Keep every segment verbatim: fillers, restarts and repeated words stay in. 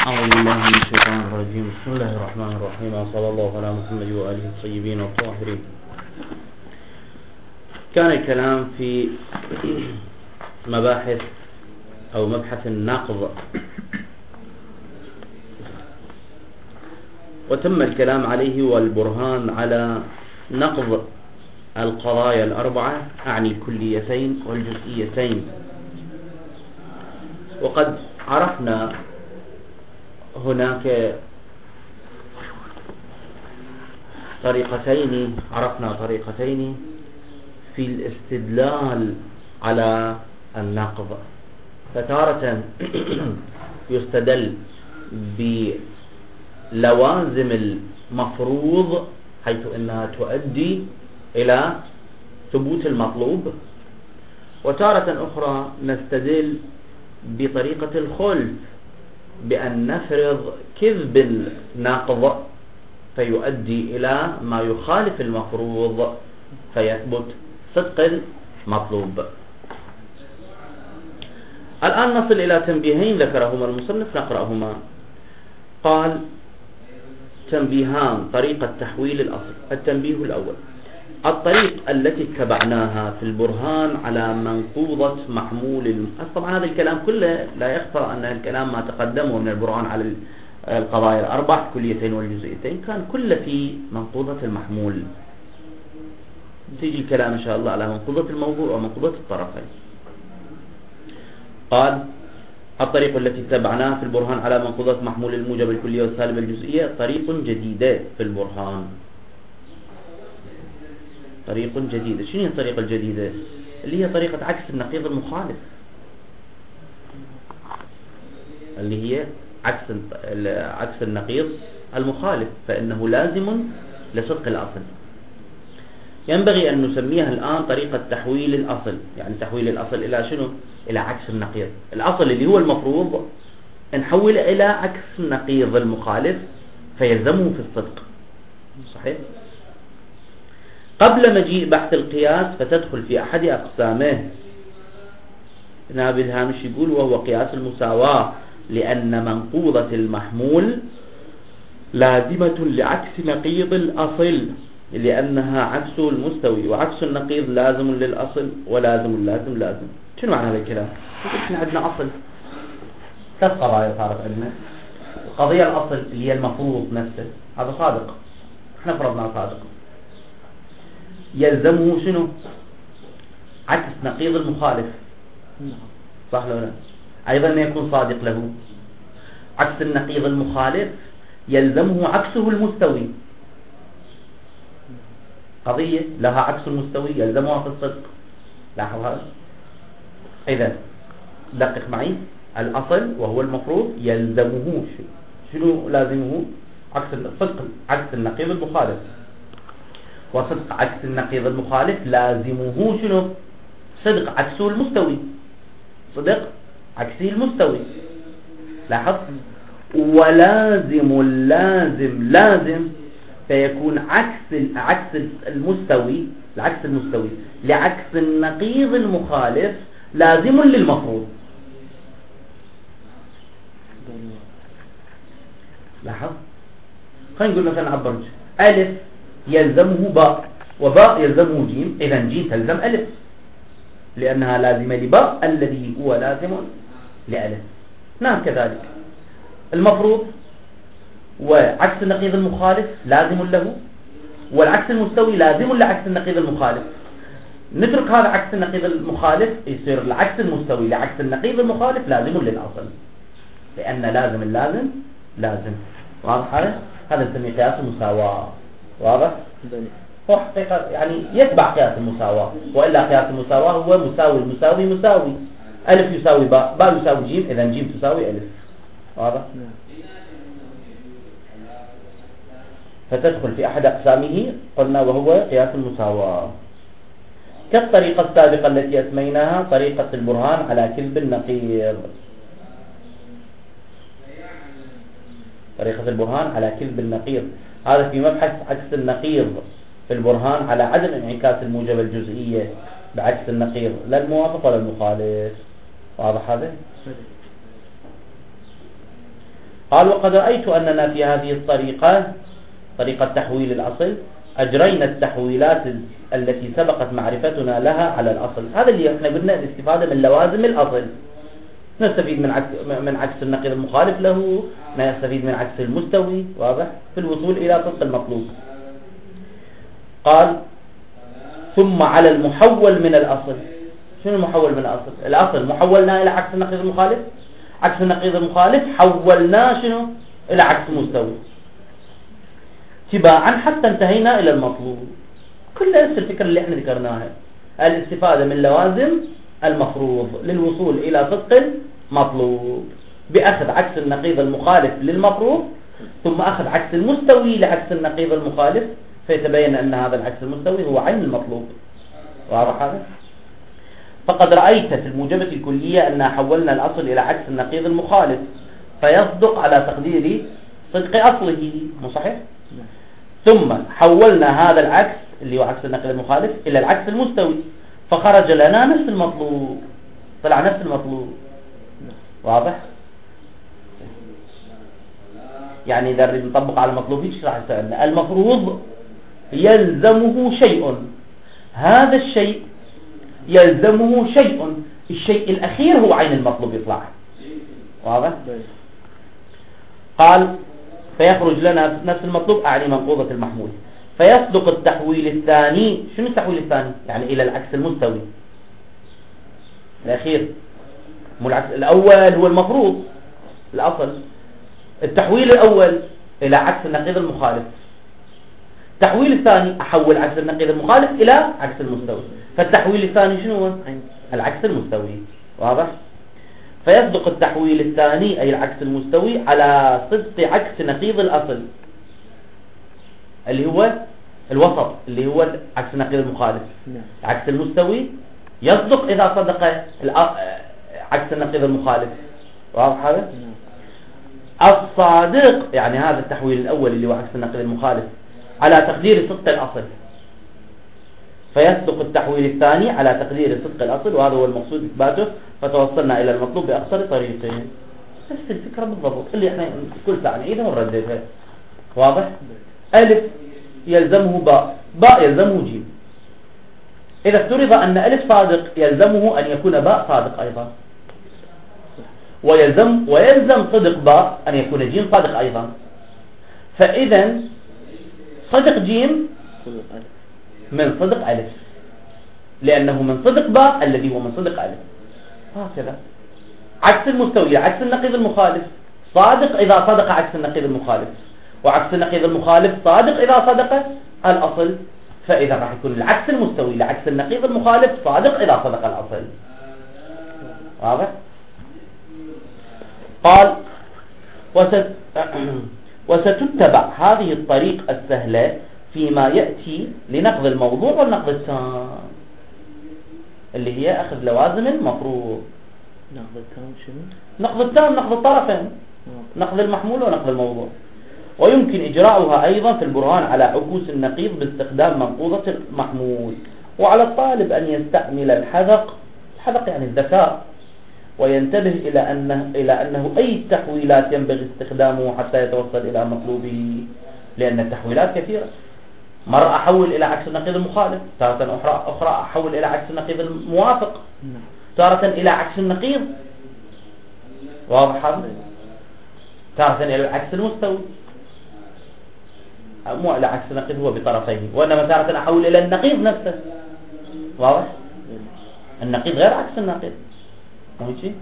أعوذ بالله من الشيطان الرجيم. بسم الله الرحمن الرحيم، وصلى الله على محمد وآله الطيبين الطاهرين. كان الكلام في مباحث أو مبحث النقض، وتم الكلام عليه والبرهان على نقض القضايا الأربعة، أعني الكليتين والجزئيتين. وقد عرفنا هناك طريقتين عرفنا طريقتين في الاستدلال على النقض. فتارة يستدل بلوازم المفروض حيث أنها تؤدي إلى ثبوت المطلوب، وتارة أخرى نستدل بطريقة الخلف، بأن نفرض كذب النقض فيؤدي إلى ما يخالف المفروض فيثبت صدق المطلوب. الآن نصل إلى تنبيهين ذكرهما المصنف نقرأهما. قال: تنبيهان: طريقة تحويل الأصل. التنبيه الأول: الطريق التي اتبعناها في البرهان على منقوضة محمول الم... طبعا هذا الكلام كله لا يخفى أن الكلام ما تقدمه من البرهان على القضايا الأربع الكليتين والجزئيتين كان كله في منقوضة المحمول. تيجي الكلام إن شاء الله على منقوضة الموضوع ومنقوضة الطرفين. قال: الطريق التي اتبعناها في البرهان على منقوضة محمول الموجب الكلية والسالب الجزئية طريق جديدة في البرهان. طريق جديدة. شنو هي الطريقة الجديدة؟ اللي هي طريقة عكس النقيض المخالف، اللي هي عكس عكس النقيض المخالف، فإنه لازم لصدق الأصل. ينبغي أن نسميها الآن طريقة تحويل الأصل، يعني تحويل الأصل إلى شنو؟ إلى عكس النقيض. الأصل اللي هو المفروض نحول إلى عكس النقيض المخالف فيلزمه في الصدق. صحيح؟ قبل مجيء بحث القياس فتدخل في أحد أقسامه. نائب الهامش يقول: وهو قياس المساواة، لأن منقوضة المحمول لازمة لعكس نقيض الأصل لأنها عكسه المستوي، وعكس النقيض لازم للأصل، ولازم اللازم لازم. شنو معنى هذا الكلام؟ احنا عندنا أصل، ثلاث قضايا صارت عندنا. القضية الأصل اللي هي المفروض نفسه، هذا صادق، احنا فرضنا صادق، يلزمه شنو؟ عكس نقيض المخالف. صح ولا لا؟ أيضا يكون صادق له. عكس النقيض المخالف يلزمه عكسه المستوي. قضية لها عكس المستوي يلزمها في الصدق. لاحظ هذا. إذا دقق معي، الأصل وهو المفروض يلزمه شنو لازمه؟ عكس الصدق، عكس النقيض المخالف. وصدق عكس النقيض المخالف لازمه شنو؟ صدق عكسه المستوي. صدق عكسه المستوي. لاحظ. ولازم اللازم لازم فيكون عكس عكس المستوي، العكس المستوي لعكس النقيض المخالف لازم للمفروض. لاحظ. خلينا نقول مثلا عبر ألف يلزمه باء، وباء يلزمه جيم، إذا جيم تلزم ألف لأنها لازمة لباء الذي هو لازم لألف. نعم كذلك المفروض وعكس النقيض المخالف لازم له، والعكس المستوي لازم لعكس النقيض المخالف. نترك هذا عكس النقيض المخالف يصير العكس المستوي لعكس النقيض المخالف لازم للأصل، لأن لازم اللازم لازم. واضح هذا؟ هذا نسميه قياس المساواة. واضح؟ هو حقيقة يعني يتبع قياس المساواة، وإلا قياس المساواة هو مساوي المساوي مساوي. ألف يساوي باء، باء يساوي جيم، إذا جيم تساوي ألف. واضح؟ فتدخل في أحد أقسامه قلنا وهو قياس المساواة، كالطريقة السابقة التي أسميناها طريقة البرهان على كذب النقيض. طريقة البرهان على كذب النقيض، هذا في مبحث عكس النقيض في البرهان على عدم انعكاس الموجبة الجزئية بعكس النقيض، لا الموافق ولا المخالف. واضح هذا؟ قال وقد رأيت أننا في هذه الطريقة طريقة تحويل الأصل أجرينا التحويلات التي سبقت معرفتنا لها على الأصل. هذا اللي احنا قلنا الاستفادة من لوازم الأصل. نستفيد من عكس من عكس النقيض المخالف له، نستفيد من عكس المستوي، واضح، في الوصول إلى صدق المطلوب. قال ثم على المحول من الأصل. شنو المحول من الأصل؟ الأصل محولنا إلى عكس النقيض المخالف، عكس النقيض المخالف حولناه شنو؟ إلى عكس مستوي تباعا حتى انتهينا إلى المطلوب. كل نفس الفكرة اللي احنا ذكرناها، الاستفادة من لوازم المفروض للوصول إلى صدق المطلوب بأخذ عكس النقيض المخالف للمفروض، ثم أخذ عكس المستوي لعكس النقيض المخالف، فيتبين أن هذا العكس المستوي هو عين المطلوب. واضح هذا؟ فقد رأيت في الموجبة الكلية أننا حولنا الأصل إلى عكس النقيض المخالف فيصدق على تقدير صدق أصله، مو صحيح؟ ثم حولنا هذا العكس اللي هو عكس النقيض المخالف إلى العكس المستوي فخرج لنا نفس المطلوب، طلع نفس المطلوب. واضح؟ يعني إذا نريد نطبق على المطلوب ايش راح يسألنا؟ المفروض يلزمه شيء، هذا الشيء يلزمه شيء، الشيء الأخير هو عين المطلوب يطلع. واضح؟ قال فيخرج لنا نفس المطلوب، أعني منقوضة المحمول، فيصدق التحويل الثاني. شنو التحويل الثاني؟ يعني إلى العكس المستوي الأخير، مو العكس الأول هو المفروض الأصل. التحويل الأول إلى عكس النقيض المخالف، التحويل الثاني أحول عكس النقيض المخالف إلى عكس المستوي، فالتحويل الثاني شنو هو؟ العكس المستوي. واضح؟ فيصدق التحويل الثاني أي العكس المستوي على صدق عكس نقيض الأصل اللي هو الوسط، اللي هو عكس النقيض المخالف. عكس المستوي يصدق إذا صدق عكس النقيض المخالف. واضح هذا؟ الصادق يعني هذا التحويل الأول اللي هو عكس النقيض المخالف على تقدير صدق الأصل، فيصدق التحويل الثاني على تقدير صدق الأصل، وهذا هو المقصود إثباته، فتوصلنا إلى المطلوب بأقصر طريقين. نفس الفكرة بالضبط اللي احنا كل ساعة نعيدها ونرددها. واضح؟ ألف يلزمه باء، باء يلزمه جيم. إذا افترض أن ألف صادق يلزمه أن يكون باء صادق أيضا، ويلزم ويلزم صدق باء أن يكون جيم صادق أيضا. فإذا صدق جيم من صدق ألف، لأنه من صدق باء الذي هو من صدق ألف. هكذا عكس المستوي عكس النقيض المخالف صادق إذا صدق عكس النقيض المخالف، وعكس النقيض المخالف صادق إذا صدق الأصل. فإذا راح يكون العكس المستوي لعكس النقيض المخالف صادق إذا صدق الأصل. واضح؟ قال وست... وستتبع هذه الطريقة السهلة فيما يأتي لنقض الموضوع والنقض التام، اللي هي أخذ لوازم المفروض. نقض التام شنو؟ نقض التام نقض الطرفين، نقض المحمول ونقض الموضوع. ويمكن إجراؤها أيضا في البرهان على عكوس النقيض باستخدام منقوضة المحمول. وعلى الطالب أن يستعمل الحذق، الحذق يعني الذكاء، وينتبه إلى أنه, إلى أنه أي تحويلات ينبغي استخدامه حتى يتوصل إلى مطلوبه، لأن التحويلات كثيرة. مرة أحول إلى عكس النقيض المخالف، تارة أخرى, أخرى أحول إلى عكس النقيض الموافق، تارة إلى عكس النقيض. واضح هذا؟ تارة إلى العكس المستوي، مو إلى عكس النقيض هو بطرفين، وإنما تارة أحول إلى النقيض نفسه. واضح؟ النقيض غير عكس النقيض، مو هيك؟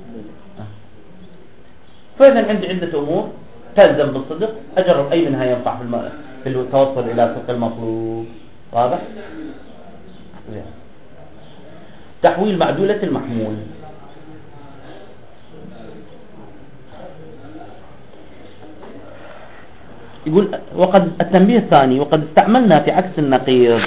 فإذا عندي عدة أمور تلزم بالصدق، أجرب أي منها ينفع في, الم... في التوصل إلى صدق المطلوب. واضح؟ زين. تحويل معدولة المحمول. يقول وقد التنبيه الثاني وقد استعملنا في عكس النقيض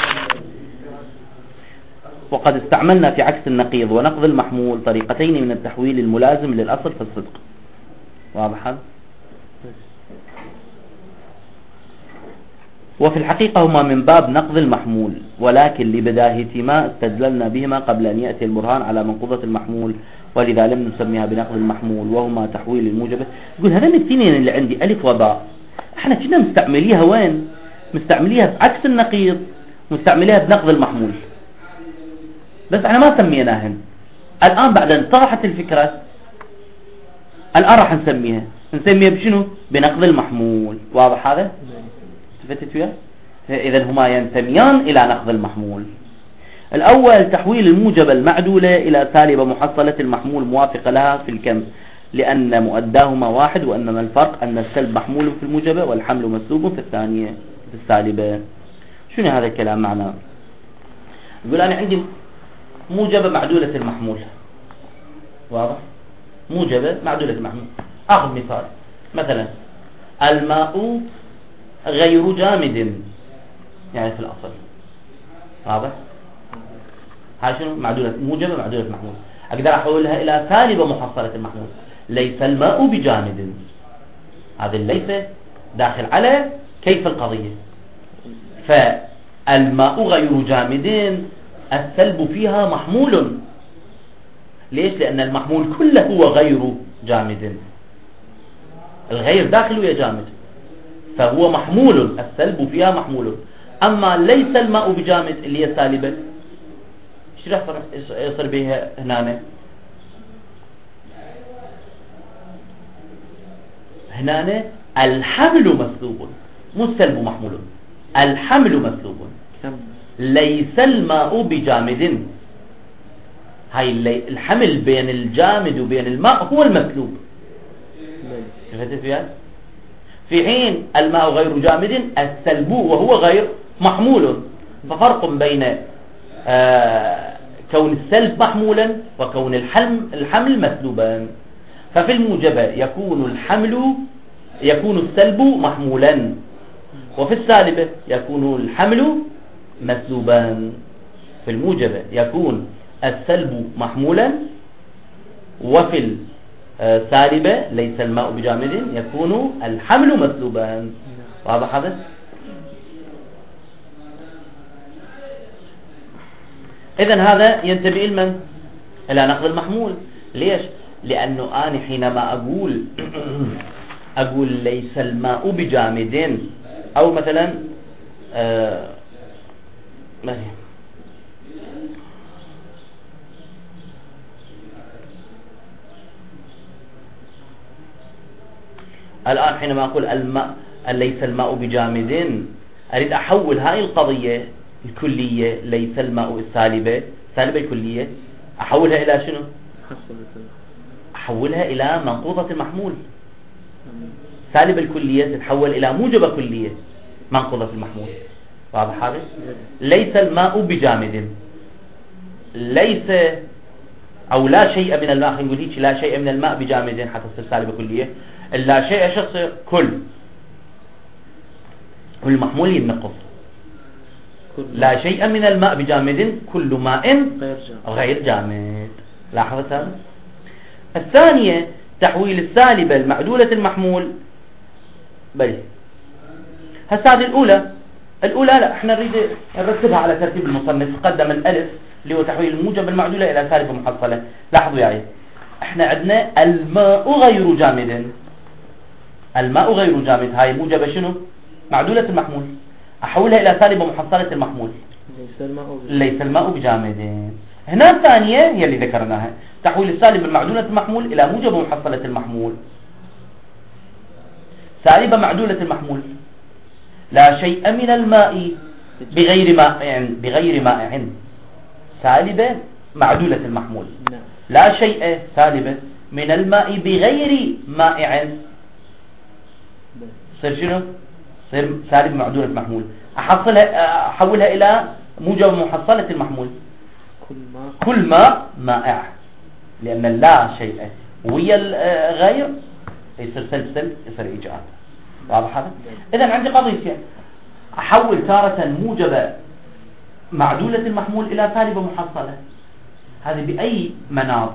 وقد استعملنا في عكس النقيض ونقض المحمول طريقتين من التحويل الملازم للأصل في الصدق. واضح هذا؟ وفي الحقيقة هما من باب نقض المحمول، ولكن لبداهتهما استدللنا بهما قبل أن يأتي البرهان على منقوضة المحمول، ولذا لم نسميها بنقض المحمول، وهما تحويل الموجبة. يقول هذين الاثنين اللي عندي ألف وباء احنا كنا مستعمليها وين؟ مستعمليها بعكس النقيض، مستعمليها بنقض المحمول، بس احنا ما سميناهن. الآن بعد أن طرحت الفكرة الآن راح نسميها نسميها بشنو؟ بنقض المحمول. واضح هذا؟ تفتت وياه؟ إذن هما ينتميان إلى نقض المحمول. الأول تحويل الموجبة المعدولة إلى سالبة محصلة المحمول موافقة لها في الكم، لأن مؤداهما واحد، وأنما الفرق أن السلب محمول في الموجبة والحمل مسلوب في الثانية في السالبة. شنو هذا الكلام معناه؟ يقول أنا عندي موجبة معدولة المحمول، واضح؟ موجبة معدولة المحمول. أخذ مثال، مثلا الماء غير جامد، يعني في الأصل، واضح؟ هاي شنو؟ معدولة موجبة معدولة محمول. أقدر أحولها إلى سالبة محصلة المحمول، ليس الماء بجامد. هذا ليس داخل على كيف القضية. فالماء غير جامد السلب فيها محمول. ليش؟ لأن المحمول كله هو غير جامد، الغير داخل ويا جامد، فهو محمول، السلب فيها محمول. أما ليس الماء بجامد اللي هي سالبة، ايش راح يصير بها هنا؟ هنا الحمل مسلوب، مو السلب محمول، الحمل مسلوب. ليس الماء بجامد، هاي الحمل بين الجامد وبين الماء هو المسلوب. شفت فيها؟ في حين الماء غير جامد السلب وهو غير محمول. ففرق بين آه كون السلب محمولا وكون الحمل الحمل مسلوبا. ففي الموجبة يكون الحمل يكون السلب محمولا، وفي السالبة يكون الحمل مسلوبا. في الموجبة يكون السلب محمولا، وفي السالبة ليس الماء بجامد يكون الحمل مسلوبا. واضح هذا؟ إذن هذا ينتبه لمن؟ إلى نقض المحمول. ليش؟ لأنه أنا حينما أقول أقول ليس الماء بجامد، أو مثلا آه الآن حينما أقول الماء ليس الماء بجامد، أريد أحول هاي القضية الكلية ليس الماء السالبة سالبة الكلية، أحولها إلى شنو؟ أحولها إلى منقوضة المحمول. سالبة الكلية تتحول إلى موجبة كلية منقوضة المحمول. واضح هذا؟ ليس الماء بجامد، ليس أو لا شيء من الماء، خلينا نقول هيك، لا شيء من الماء بجامد حتى تصير سالبة كلية. لا شيء شخص كل كل محمول ينقض. لا شيء من الماء بجامد كل ماء غير جامد. لاحظت هذا؟ الثانية تحويل السالبة المعدولة المحمول. بلي هسه هذه الأولى الأولى لا احنا نريد نرتبها على ترتيب المصنف. قدم الألف اللي هو تحويل الموجب المعدولة إلى سالبة محصلة. لاحظوا يعني احنا عندنا الماء غير جامد، الماء غير جامد هاي موجبة شنو؟ معدولة المحمول. أحولها إلى سالبة محصلة المحمول. ليس الماء ليس الماء بجامد. هنا الثانية هي اللي ذكرناها، تحويل السالب المعدولة المحمول إلى موجب محصلة المحمول. سالبة معدولة المحمول، لا شيء من الماء بغير مائع بغير مائع. سالبة معدولة المحمول، لا شيء سالبة من الماء بغير مائع. صير شنو؟ صير سالب معدولة المحمول. أحصلها أحولها إلى موجب محصلة المحمول. كل ماء كل ماء مائع، لأن لا شيء ويا الغير يصير سلب سلب يصير إيجاد. واضح هذا؟ إذن عندي قضيتين، أحول تارة موجبة معدولة المحمول إلى سالبة محصلة. هذه بأي مناط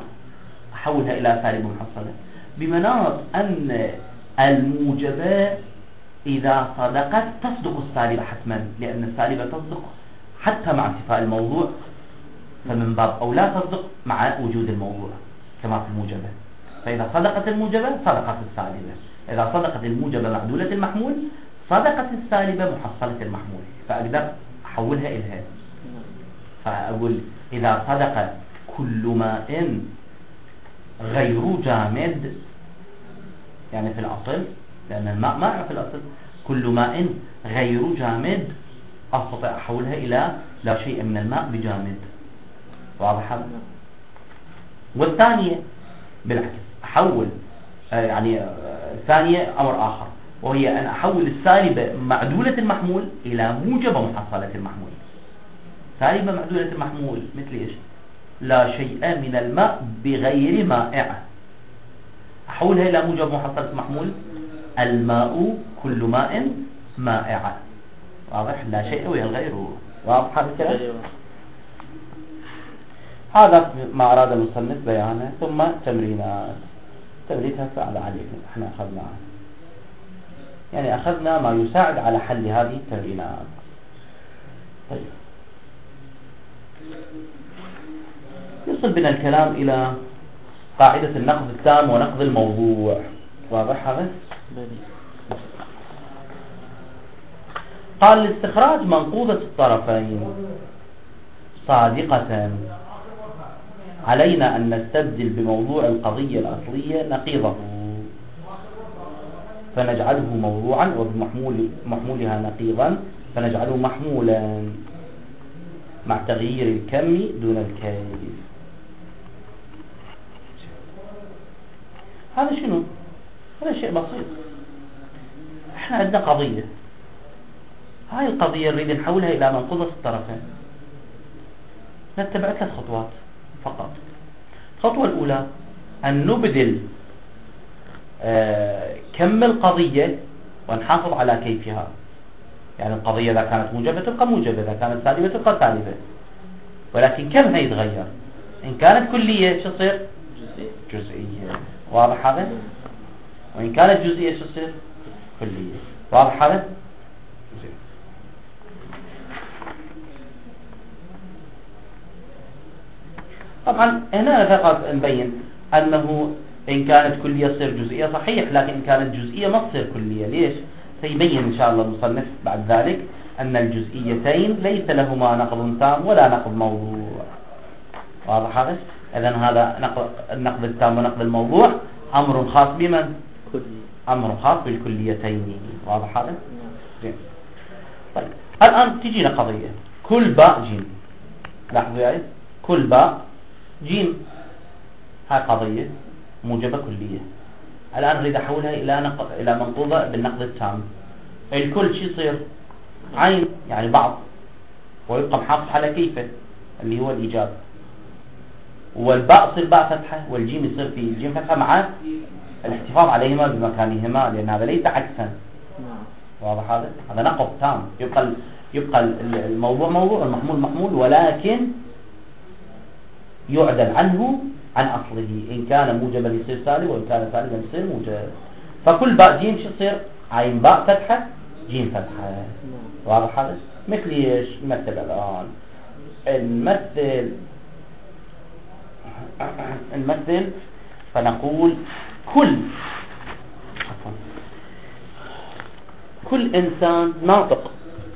أحولها إلى سالبة محصلة؟ بمناط أن الموجبة إذا صدقت تصدق السالبة حتما، لأن السالبة تصدق حتى مع انتفاء الموضوع، فمن باب أو لا تصدق مع وجود الموضوع كما في الموجبة. فإذا صدقت الموجبة صدقت السالبة، إذا صدقت الموجبة معدولة المحمول صدقت السالبة محصلة المحمول، فأقدر أحولها إلى هذا. فأقول إذا صدق كل ماء غير جامد، يعني في الأصل لأن الماء مائع في الأصل، كل ماء غير جامد أستطيع أحولها إلى لا شيء من الماء بجامد. واضح هذا؟ والثانية بالعكس، أحول يعني الثانية أمر آخر، وهي أن أحول السالبة معدولة المحمول إلى موجبة محصلة المحمول. سالبة معدولة المحمول مثل إيش؟ لا شيء من الماء بغير مائع، أحولها إلى موجب محصلة المحمول الماء كل ماء مائع. واضح؟ لا شيء وهي الغير. واضح هذا الكلام؟ هذا ما أراد المصنف بيانه. ثم تمرينات. تمرينها سهلة عليكم، احنا أخذناها، يعني أخذنا ما يساعد على حل هذه التمرينات. طيب، يصل بنا الكلام إلى قاعدة النقض التام ونقض الموضوع. واضح هذا؟ قال لاستخراج منقوضة الطرفين صادقة علينا أن نستبدل بموضوع القضية الأصلية نقيضه، فنجعله موضوعا، وبمحمول محمولها نقيضا فنجعله محمولا، مع تغيير الكم دون الكيف. هذا شنو؟ هذا شيء بسيط. احنا عندنا قضية، هاي القضية نريد نحولها إلى منقوضة الطرفين. نتبع ثلاث خطوات فقط. الخطوة الأولى أن نبدل آه كم القضية ونحافظ على كيفها، يعني القضية إذا كانت موجبة تبقى موجبة، إذا كانت سالبة تبقى سالبة، ولكن كمها يتغير. إن كانت كلية شو تصير؟ جزئية. واضح هذا؟ وإن كانت جزئية شو تصير؟ كلية. واضح هذا؟ طبعا هنا فقط نبين أنه إن كانت كلية تصير جزئية صحيح، لكن إن كانت جزئية ما تصير كلية. ليش؟ سيبين إن شاء الله المصنف بعد ذلك أن الجزئيتين ليس لهما نقض تام ولا نقض موضوع. واضح هذا؟ إذن هذا نقض النقض التام ونقض الموضوع أمر خاص بمن؟ أمر خاص بالكليتين. واضح هذا؟ زين. طيب، الآن تجينا قضية كل باء جيم. لاحظوا يعني كل باء جيم، هاي قضية موجبة كلية. الآن أريد أحولها إلى نق... إلى منقوضة بالنقض التام. الكل شو يصير؟ عين، يعني بعض، ويبقى محافظ على كيفه اللي هو الإيجاب. والباء يصير باء فتحة، والجيم يصير في الجيم فتحة مع الاحتفاظ عليهما بمكانهما، لأن هذا ليس عكسا. واضح هذا؟ هذا نقض تام. يبقى ال... يبقى الموضوع موضوع، المحمول محمول، ولكن يعدل عنه عن أصله. إن كان موجبا يصير سالب، وإن كان سالبا يصير موجب. فكل باء جيم شو يصير؟ عين باء فتحة جيم فتحة. واضح هذا؟ مثل ايش؟ نمثل الآن. نمثل نمثل فنقول كل كل إنسان ناطق.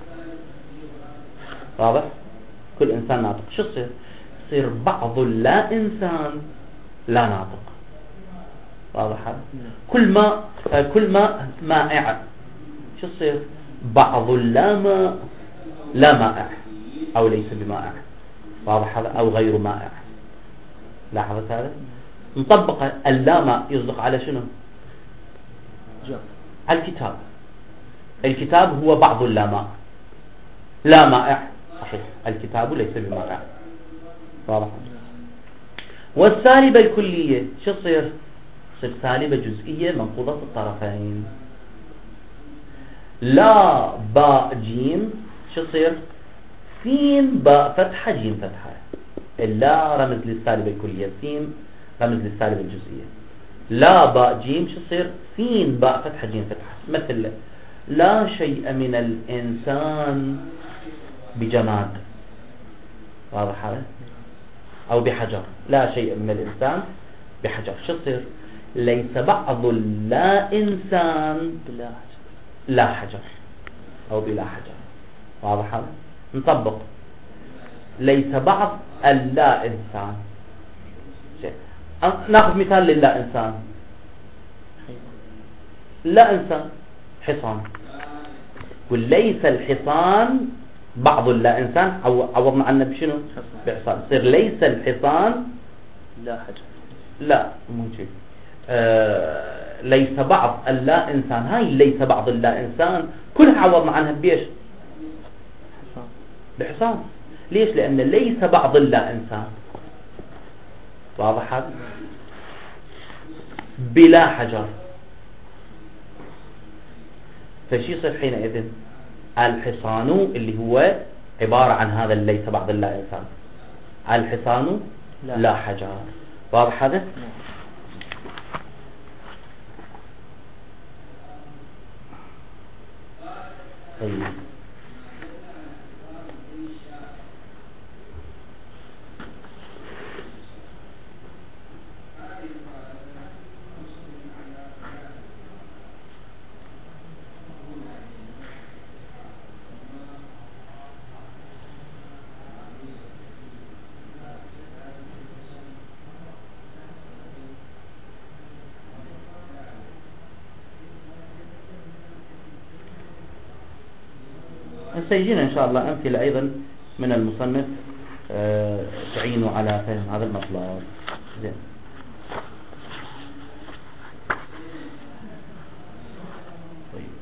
واضح؟ كل إنسان ناطق. شو يصير؟ يصير بعض لا إنسان لا ناطق. واضح هذا؟ كل ما كل ما مائع شو يصير؟ بعض لا ماء لا مائع أو ليس بمائع. واضح هذا؟ أو غير مائع. لاحظت هذا؟ نطبق اللا ماء يصدق على شنو؟ الكتاب. الكتاب هو بعض لا ماء لا مائع، صحيح، الكتاب ليس بمائع. واضح؟ والسالبة الكلية شو تصير؟ تصير سالبة جزئية منقوضة الطرفين. لا باء جيم شو تصير؟ سين باء فتحة جيم فتحة. اللا رمز للسالبة الكلية، سين رمز للسالبة الجزئية. لا باء جيم شو تصير؟ سين باء فتحة جيم فتحة. مثل لا شيء من الإنسان بجماد، واضح هذا؟ أو بحجر، لا شيء من الإنسان بحجر. شو تصير؟ ليس بعض اللا إنسان بلا حجر لا حجر أو بلا حجر، واضح هذا؟ نطبق. ليس بعض اللا إنسان. ناخذ مثال للا إنسان. لا إنسان حصان، وليس الحصان بعض اللا إنسان، عوضنا عنه بشنو؟ بحصان. يصير ليس الحصان لا حجر. لا مو شيء. آه ليس بعض اللا إنسان، هاي ليس بعض اللا إنسان كلها عوضنا عنها بيش؟ حصان. بحصان. ليش؟ لأن ليس بعض اللا إنسان، واضح هذا؟ بلا حجر. فشي يصير حينئذ؟ الحصان اللي هو عبارة عن هذا ليس بعض اللا إنسان، الحصان لا, لا حجر، واضح هذا؟ طيب سيجينا إن شاء الله أمثلة أيضا من المصنف أه تعينوا على فهم هذا المطلب. زين. طيب.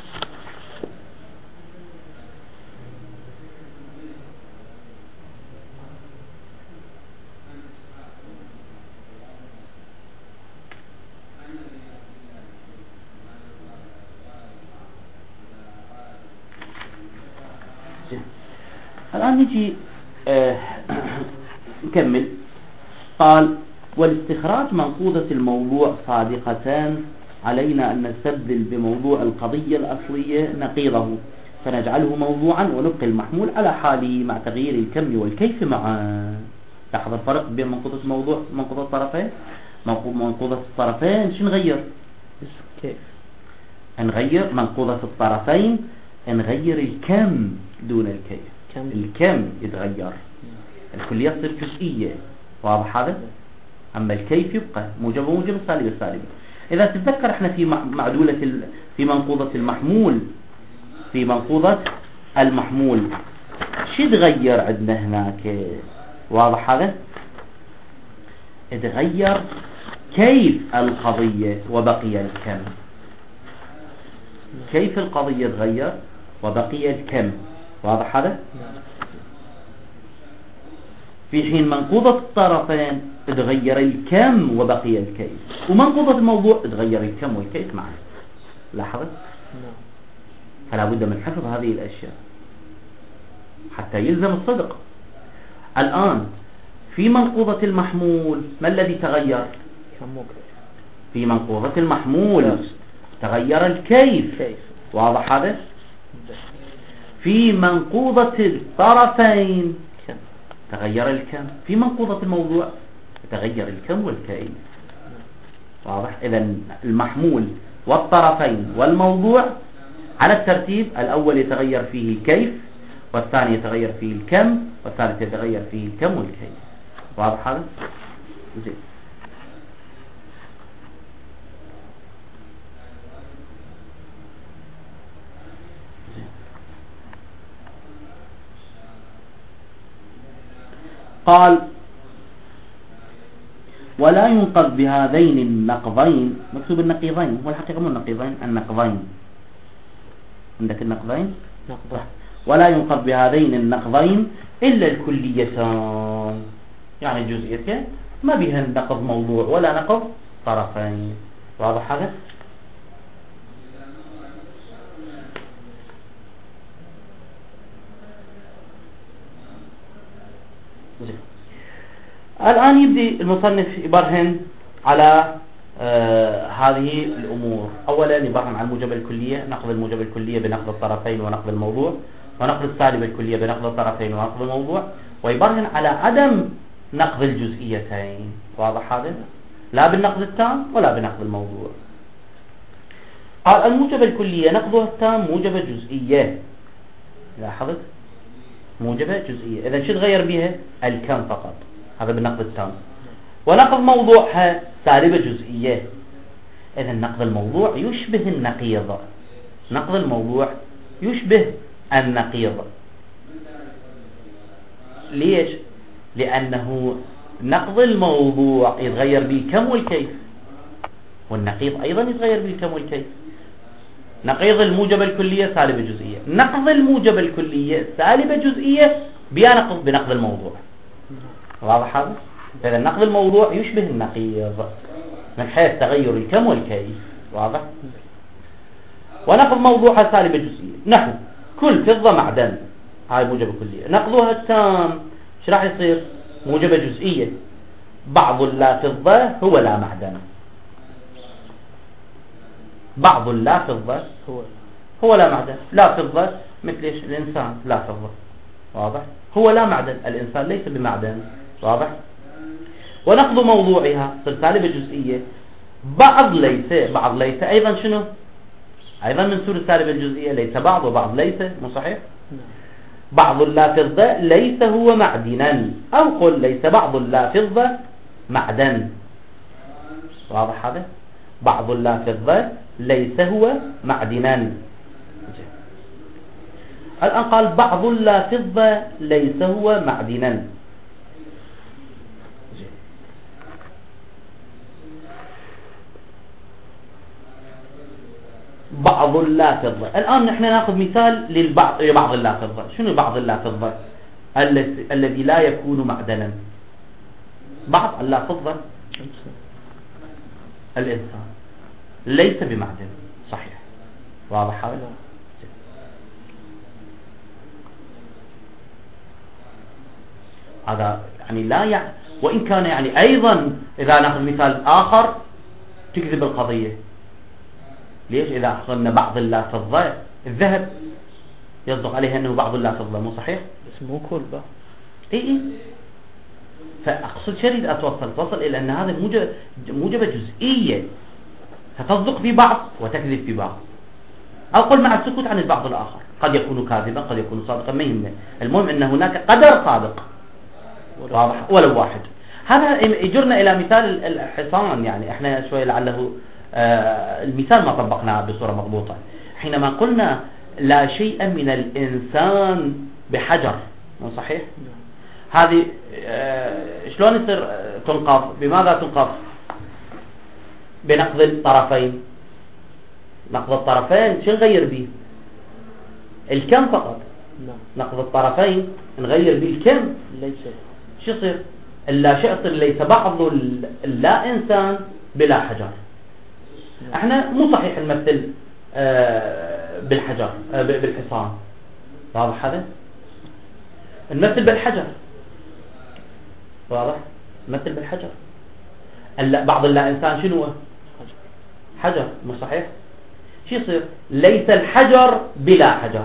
الآن نجي آه نكمل. قال: والاستخراج منقوضة الموضوع صادقتان، علينا أن نستبدل بموضوع القضية الأصلية نقيضه فنجعله موضوعا ونبقي المحمول على حاله مع تغيير الكم والكيف معا. لاحظ الفرق بين منقوضة الموضوع ومنقوضة الطرفين. منقوضة الطرفين شو نغير؟ كيف نغير منقوضة الطرفين، نغير الكم دون الكيف. كم. الكم يتغير، الكلية تصير جزئية، واضح هذا؟ أما الكيف يبقى موجب وموجب، السالب السالب. إذا تتذكر احنا في معدولة في منقوضة المحمول، في منقوضة المحمول شو يتغير عندنا هناك؟ واضح هذا؟ يتغير كيف القضية وبقي الكم. كيف القضية تغير وبقي الكم، واضح هذا؟ في حين منقوضة الطرفين تغير الكم وبقي الكيف، ومنقوضة الموضوع تغير الكم والكيف معا. لاحظت؟ فلا بد من حفظ هذه الأشياء حتى يلزم الصدق. الآن في منقوضة المحمول ما الذي تغير؟ في منقوضة المحمول تغير الكيف، واضح هذا؟ في منقوضة الطرفين تغير الكم. في منقوضة الموضوع تغير الكم والكيف، واضح؟ إذن المحمول والطرفين والموضوع على الترتيب: الأول يتغير فيه الكيف، والثاني يتغير فيه الكم، والثالث يتغير فيه الكم والكيف، واضح هذا؟ زين. قال: ولا ينقض بهذين النقضين. مكتوب النقيضين، هو الحقيقة مو النقيضين، النقضين. عندك النقضين؟ نقض. ولا ينقض بهذين النقضين إلا الكليتان، يعني الجزئيتين ما بها نقض موضوع ولا نقض طرفين، واضح هذا؟ الآن يبدي المصنف يبرهن على آه هذه الأمور. أولا يبرهن على الموجبة الكلية، نقض الموجبة الكلية بنقض الطرفين ونقض الموضوع، ونقض السالبة الكلية بنقض الطرفين ونقض الموضوع، ويبرهن على عدم نقض الجزئيتين. واضح هذا؟ لا بالنقض التام ولا بنقض الموضوع. قال الموجبة الكلية نقضها التام موجبة جزئية. لاحظت؟ موجبة جزئية. إذا شو تغير بها؟ الكم فقط، هذا بالنقض التام. ونقض موضوعها سالبة جزئية. إذا نقض الموضوع يشبه النقيض. نقض الموضوع يشبه النقيض. ليش؟ لأنه نقض الموضوع يتغير به الكم والكيف، والنقيض أيضا يتغير به الكم والكيف. نقيض الموجبة الكلية سالبة جزئية، نقض الموجبة الكلية سالبة جزئية بيا نقض بنقض الموضوع. واضح هذا؟ إذا نقض الموضوع يشبه النقيض من حيث تغير الكم والكيف. واضح؟ ونقض موضوعها سالبة جزئية. نحو كل فضة معدن، هاي موجبة كلية. نقضها التام ايش راح يصير؟ موجبة جزئية. بعض لا فضة هو لا معدن. بعض لا فضة هو هو لا معدن. لا فضة مثل ايش؟ الإنسان لا فضة. واضح؟ هو لا معدن، الإنسان ليس بمعدن. واضح؟ ونقض موضوعها سالبة جزئية. بعض ليس، بعض ليس أيضا شنو؟ أيضا من سورة السالبة الجزئية، ليس بعض وبعض ليس، مو صحيح؟ بعض لا فضة ليس هو معدنا، أو قل ليس بعض لا فضة معدن. واضح هذا؟ بعض لا فضة ليس هو معدنا. الآن قال بعض لا فضة ليس هو معدنا. بعض لا فضة. الآن نحن نأخذ مثال للبعض بعض لا فضة. شنو بعض لا فضة؟ الذي لا يكون معدنا. بعض لا فضة الإنسان ليس بمعدن. صحيح. واضح هذا؟ هذا يعني لا يعني، وإن كان يعني أيضا إذا نأخذ مثال آخر تكذب القضية. ليش؟ إذا أخذنا بعض لا فضة الذهب يصدق عليه أنه بعض لا فضة، مو صحيح؟ بس مو كل بقى. إيه إيه. فأقصد شريد أتوصل توصل إلى أن هذا موجبة موجبة جزئية، فتصدق في بعض وتكذب في بعض، أو قل مع السكوت عن البعض الآخر. قد يكون كاذبا قد يكون صادقا، ما يهمنا، المهم أن هناك قدر صادق. واضح؟ ولو واحد. هذا يجرنا إلى مثال الحصان. يعني احنا شوي لعله آه المثال ما طبقناه بصورة مضبوطة. حينما قلنا لا شيء من الإنسان بحجر، مو صحيح؟ هذه آه شلون يصير تنقض؟ بماذا تنقض؟ بنقض الطرفين. نقض الطرفين شو نغير به؟ الكم فقط. نقض الطرفين نغير به الكم. ليس شو يصير؟ اللا شيء يصير ليس بعض اللا إنسان بلا حجر. احنا مو صحيح نمثل آه بالحجر آه بالحصان. واضح هذا؟ نمثل بالحجر. واضح؟ نمثل بالحجر. بعض اللا إنسان شنو هو؟ حجر، مو صحيح؟ شو يصير؟ ليس الحجر بلا حجر.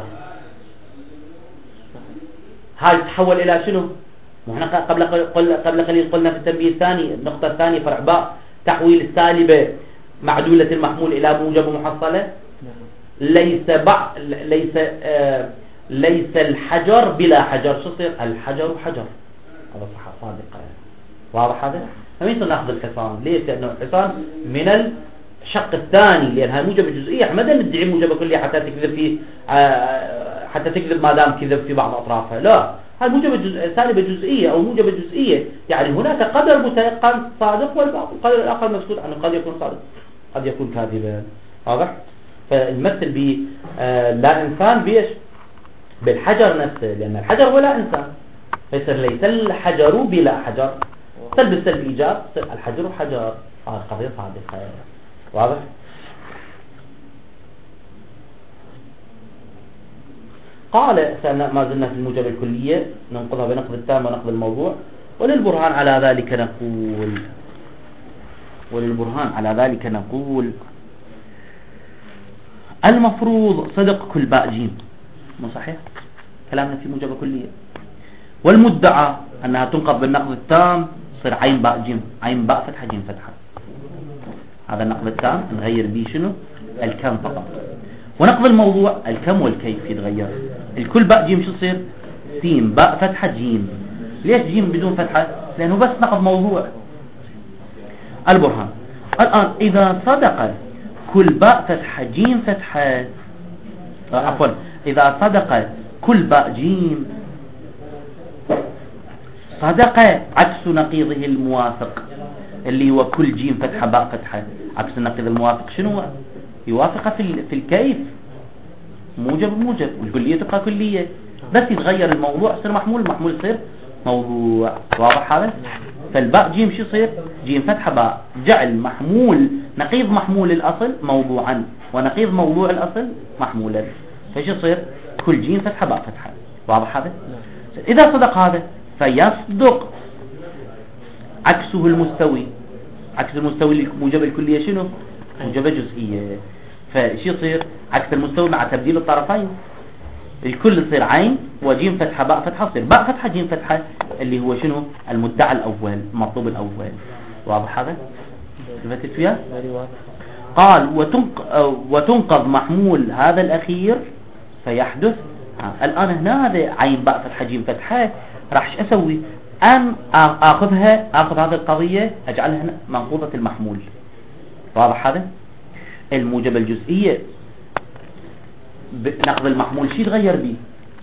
هاي تحول إلى شنو؟ احنا قبل قبل قليل قلنا في التنبيه الثاني، النقطة الثانية فرع باء، تحويل السالبة معدولة المحمول إلى موجب محصلة. ليس بعض ليس آه ليس الحجر بلا حجر. شو يصير؟ الحجر حجر. هذا صح صادقة. واضح هذا؟ فمين ناخذ الحصان؟ ليش؟ لأنه الحصان من الشق الثاني، لأنها موجبة جزئية. ما ندعي موجبة كلية حتى تكذب في آه حتى تكذب ما دام كذب في بعض أطرافها. لا، هذه موجبة جزء سالبة جزئية أو موجبة جزئية. يعني هناك قدر متيقن صادق، والقدر الآخر مسكوت عنه، قد يكون صادق قد يكون كاذبا. واضح؟ فالمثل ب آه لا إنسان بيش بالحجر نفسه، لأن الحجر هو لا إنسان، فيصير ليس الحجر بلا حجر. سلب السلب إيجاب، الحجر حجر. هذه قضية صادقة. واضح؟ قال ما زلنا في الموجبة الكلية ننقضها بنقض التام ونقض الموضوع. وللبرهان على ذلك نقول وللبرهان على ذلك نقول المفروض صدق كل باء جيم، مو صحيح؟ كلامنا في موجبة كلية. والمدعى أنها تنقض بالنقض التام صير عين باء جيم، عين باء فتحة جيم فتحة. هذا النقض التام نغير به شنو؟ الكم فقط. ونقض الموضوع الكم والكيف يتغير. الكل باء جيم شو يصير؟ سين باء فتحة جيم. ليش جيم بدون فتحة؟ لأنه بس نقض موضوع. البرهان الآن إذا صدق كل باء فتحة جيم فتحة، آه عفوا إذا صدق كل باء جيم صدق عكس نقيضه الموافق اللي هو كل جيم فتحة باء فتحة. عكس النقيض الموافق شنو؟ يوافق في في الكيف موجب بموجب، والكلية تبقى كلية، بس يتغير الموضوع يصير محمول، المحمول يصير موضوع. واضح هذا؟ فالباء جيم شو يصير؟ جيم فتحة باء، جعل محمول نقيض محمول الأصل موضوعا ونقيض موضوع الأصل محمولا، فش يصير؟ كل جيم فتحة باء فتحة. واضح هذا؟ إذا صدق هذا فيصدق عكسه المستوي. عكس المستوي موجب الكلية شنو؟ موجبة جزئية. فش يصير؟ عكس المستوي مع تبديل الطرفين الكل يصير عين وجيم فتحة باء فتحة، يصير باء فتحة جيم فتحة اللي هو شنو؟ المدعى الأول، المطلوب الأول. واضح هذا؟ ثبتت فيها؟ قال وتنق... وتنقض محمول هذا الأخير فيحدث. ها. الآن هنا هذا عين باء فتحة جيم فتحة، راح ايش اسوي؟ ان اخذها اخذ هذه القضية اجعلها منقوضة المحمول. واضح هذا؟ الموجبة الجزئية نقض المحمول شي يتغير به؟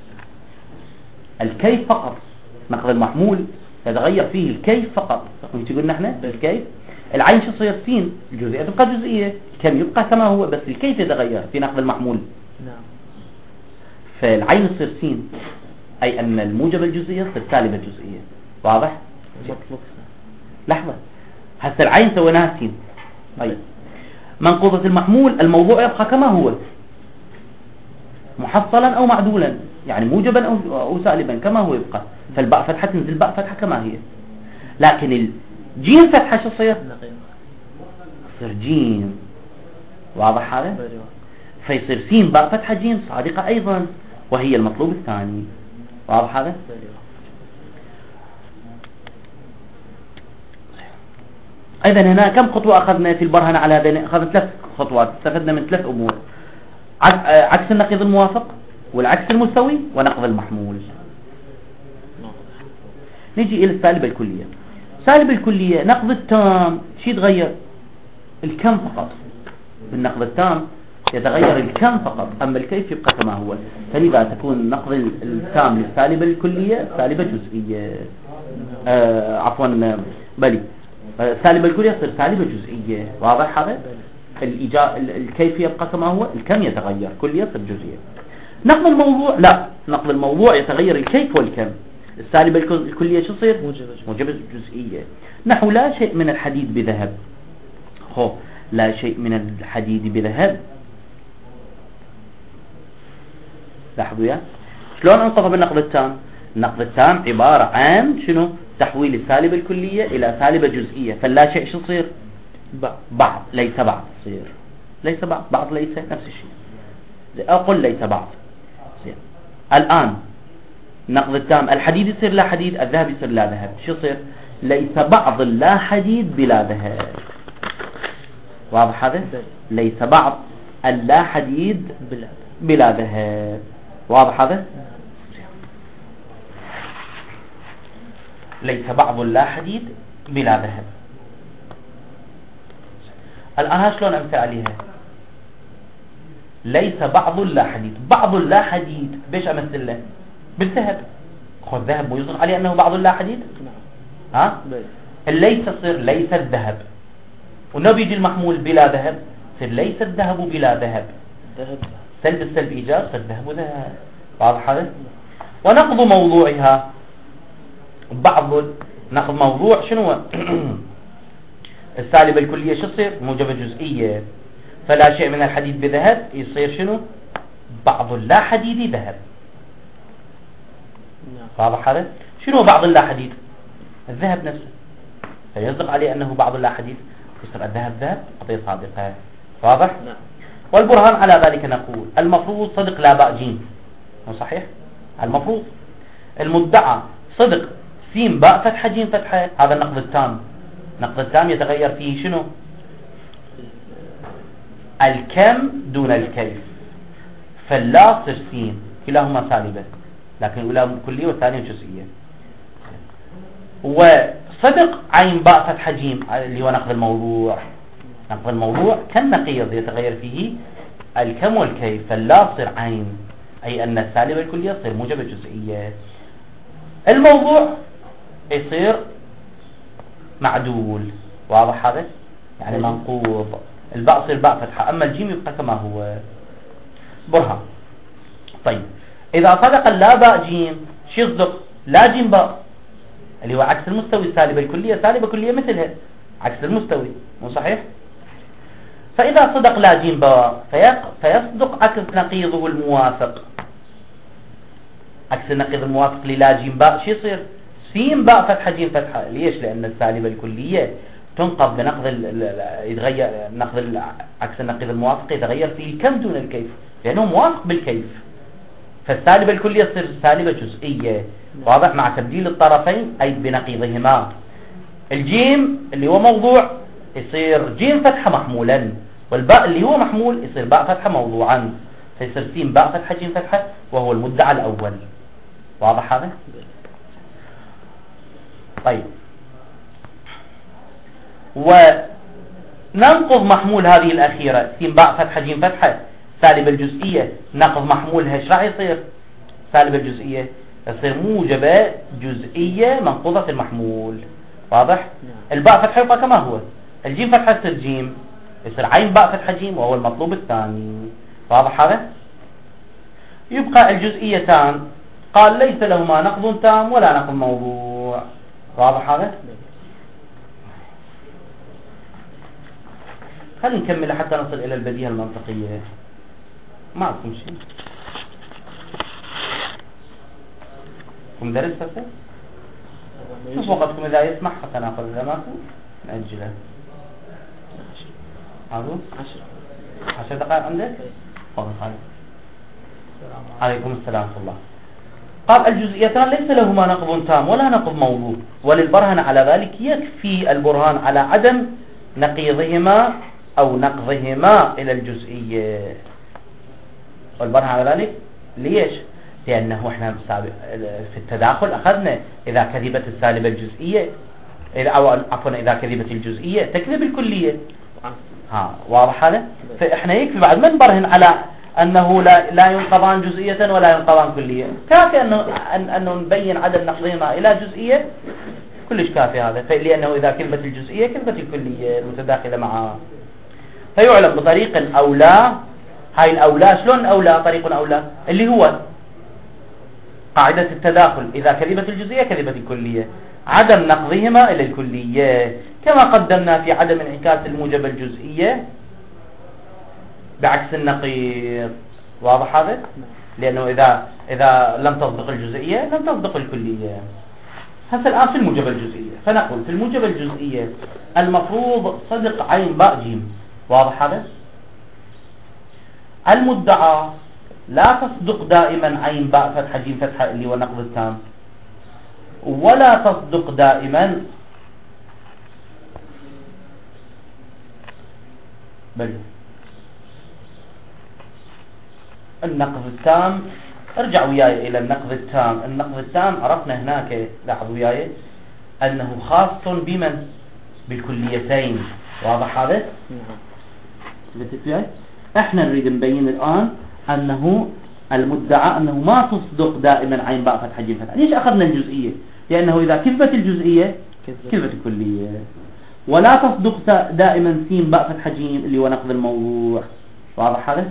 الكيف فقط. نقض المحمول يتغير فيه الكيف فقط. وش قلنا احنا الكيف؟ العين شو يصير؟ سين، الجزئية تبقى جزئية، كم يبقى كما هو، بس الكيف يتغير في نقض المحمول. نعم. فالعين يصير سين، أي أن الموجبة الجزئية تصير سالبة الجزئية. واضح؟ مطلوب. لحظة، هسه العين سويناها سين. طيب منقوضة المحمول الموضوع يبقى كما هو، محصلا أو معدولا، يعني موجبا أو أو سالبا كما هو يبقى. فالباء فتحة تنزل باء فتحة كما هي، لكن الجيم فتحة شو تصير؟ تصير جيم. واضح هذا؟ فيصير سين باء فتحة جيم صادقة أيضا، وهي المطلوب الثاني. واضح هذا؟ أيضا هنا كم خطوة أخذنا في البرهنة على هذين؟ أخذنا ثلاث خطوات، استفدنا من ثلاث أمور: عكس النقيض الموافق، والعكس المستوي، ونقض المحمول. نجي إلى السالبة الكلية. سالب الكلية نقض التام شي يتغير؟ الكم فقط. بالنقض التام يتغير الكم فقط، أما الكيف يبقى كما هو. فلذا تكون نقض التام للسالبة الكلية سالبة جزئية. آه عفوا بلي آه سالبة الكلية تصير سالبة جزئية. واضح هذا؟ الإجا... الكيف يبقى كما هو، الكم يتغير، كلية تصير جزئية. نقض الموضوع لا، نقض الموضوع يتغير الكيف والكم. السالبة الكلية شو تصير؟ موجبة جزئية. نحو لا شيء من الحديد بذهب. خو لا شيء من الحديد بذهب. لاحظوا يا شلون انقضى بالنقض التام؟ النقض التام عبارة عن شنو؟ تحويل السالبة الكلية إلى سالبة جزئية. فلا شيء شو يصير؟ بعض، ليس بعض يصير. ليس بعض، بعض ليس نفس الشيء. أقول ليس بعض يصير. الآن نقض التام الحديد يصير لا حديد، الذهب يصير لا ذهب. شو يصير؟ ليس بعض لا حديد بلا ذهب. واضح هذا؟ ليس بعض اللا حديد بلا ذهب. واضح هذا؟ ليس بعض لا حديد بلا ذهب. الآن شلون أمثل عليها؟ ليس بعض لا حديد، بعض لا حديد بيش أمثل له؟ بالذهب. خذ ذهب ويصدق عليه أنه بعض لا حديد؟ ها؟ الليس تصير ليس الذهب، والنبي يجي المحمول بلا ذهب تصير ليس الذهب بلا ذهب. سلب السلب إيجاب، صير ذهب وذهب. واضح هذا؟ ونقض موضوعها بعض نقض موضوع شنو؟ السالبة الكلية شو تصير؟ موجبة جزئية. فلا شيء من الحديد بذهب يصير شنو؟ بعض لا حديد ذهب. واضح هذا؟ شنو بعض لا حديد؟ الذهب نفسه، فيصدق عليه أنه بعض لا حديد. يصير الذهب ذهب قضية صادقة. واضح؟ نعم. والبرهان على ذلك نقول المفروض صدق لا باء جيم، مو صحيح؟ المفروض المدعى صدق سين باء فتحة جيم فتحة، هذا النقض التام. النقض التام يتغير فيه شنو؟ الكم دون الكيف، فلا صر سين كلاهما سالبة، لكن الأولى كلية والثانية جزئية. وصدق عين باء فتحة جيم اللي هو نقض الموضوع. نقض الموضوع كالنقيض يتغير فيه الكم والكيف، فلا صر عين، أي أن السالبة الكلية تصير موجبة جزئية. الموضوع يصير معدول. واضح هذا؟ يعني منقوض. الباء صير باء فتحة، أما الجيم يبقى كما هو. برهان. طيب إذا صدق لا باء جيم شو يصدق؟ لا جيم باء اللي هو عكس المستوي، السالبة الكلية سالبة كلية مثلها عكس المستوي، مو صحيح؟ فإذا صدق لا جيم باء فيصدق عكس نقيضه الموافق. عكس النقيض الموافق للا جيم باء شو يصير؟ سين باء فتحة جيم فتحة. ليش؟ لأن السالبة الكلية تنقض بنقض يتغير نقض عكس النقيض الموافق يتغير فيه الكم دون الكيف، لأنه موافق بالكيف، فالسالبة الكلية تصير سالبة جزئية. واضح؟ مع تبديل الطرفين أي بنقيضهما. الجيم اللي هو موضوع يصير جيم فتحة محمولا، والباء اللي هو محمول يصير باء فتحة موضوعا، فيصير سين باء فتحة جيم فتحة وهو المدعى الأول. واضح هذا؟ طيب وننقض محمول هذه الأخيرة سين باء فتحة جيم فتحة سالبة الجزئية، نقض محمولها ايش راح يصير؟ سالبة الجزئية يصير موجبة جزئية منقوضة المحمول. واضح؟ الباء فتحة يبقى كما هو، الجيم فتحة يصير جيم، يصير عين باء فتحة جيم وهو المطلوب الثاني. واضح هذا؟ يبقى الجزئيتان قال ليس لهما نقض تام ولا نقض موضوع. واضح هذا؟ خلينا نكمل حتى نصل إلى البديهة المنطقية. ما عندكم شيء؟ كم درس هسه؟ شوف وقتكم إذا يسمح حتى نأخذ، إذا ماكو نأجله. عارف؟ عشر عشر دقائق عندك؟ تفضل خالد. عليكم السلام ورحمة الله. قال الجزئيتان ليس لهما نقض تام ولا نقض موضوع، وللبرهان على ذلك يكفي البرهان على عدم نقيضهما أو نقضهما إلى الجزئية. والبرهان على ذلك ليش؟ لأنه احنا في التداخل أخذنا إذا كذبت السالبة الجزئية أو عفوا إذا كذبت الجزئية تكذب الكلية. ها واضح هذا؟ فإحنا يكفي بعد ما نبرهن على أنه لا لا ينقضان جزئية ولا ينقضان كلية، كافي أنه أن أنه نبين عدم نقضهما إلى جزئية، كلش كافي هذا. لأنه إذا كذبت الجزئية كذبت الكلية المتداخلة معها. فيعلم بطريق أولى. هاي الأولى شلون أولى؟ طريق أولى اللي هو قاعدة التداخل، إذا كذبت الجزئية كذبت الكلية، عدم نقضهما إلى الكلية، كما قدمنا في عدم انعكاس الموجبة الجزئية بعكس النقيض. واضح هذا؟ لأنه إذا إذا لم تصدق الجزئية لم تصدق الكلية. هسه الآن في الموجبة الجزئية، فنقول في الموجبة الجزئية المفروض صدق عين باء جيم. واضح هذا؟ المدعى لا تصدق دائما عين باء فتحة جيم فتحة اللي هو النقض التام، ولا تصدق دائما بل النقض التام. ارجع وياي إلى النقض التام. النقض التام عرفنا هناك، لاحظ وياي، أنه خاص بمن؟ بالكليتين. واضح هذا؟ احنا نريد نبين الآن أنه المدعى أنه ما تصدق دائما عين باء فتحة جيم فتحة. ليش أخذنا الجزئية؟ لأنه إذا كذبت الجزئية كذبت الكلية. ولا تصدق دائما سين باء فتحة جيم اللي هو نقض الموضوع. واضح هذا؟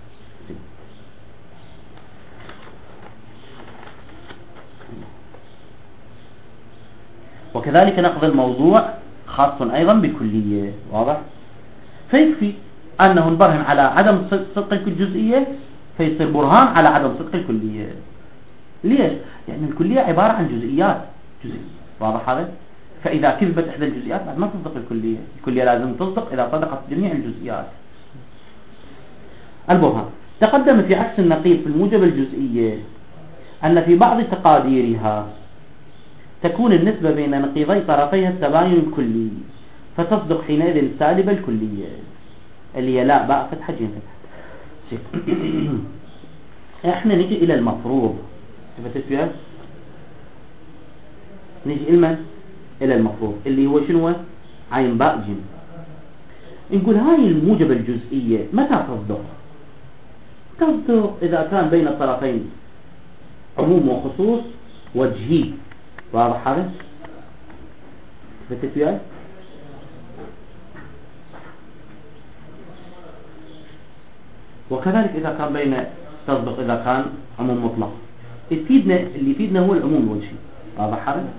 وكذلك نقض الموضوع خاص أيضا بالكلية. واضح؟ فيكفي أنه نبرهن على عدم صدق الجزئية فيصير برهان على عدم صدق الكلية. ليش؟ لأن الكلية عبارة عن جزئيات جزئية. واضح هذا؟ فإذا كذبت إحدى الجزئيات بعد ما تصدق الكلية. الكلية لازم تصدق إذا صدقت جميع الجزئيات. البرهان: تقدم في عكس النقيض في الموجب الجزئية أن في بعض تقاديرها تكون النسبة بين نقيضي طرفيها التباين الكلي، فتصدق حينئذ سالب الكلية اللي هي لا باء فتحة جيم فتحة. احنا نجي إلى المفروض. فتت نجي إلى إلى المفروض اللي هو شنو؟ عين باء جيم. نقول هاي الموجبة الجزئية متى تصدق؟ تصدق إذا كان بين الطرفين عموم وخصوص وجهي. واضح هذا؟ فتت وياي؟ وكذلك إذا كان بين تصدق إذا كان عموم مطلق. يفيدنا اللي يفيدنا هو العموم الوجهي. واضح هذا؟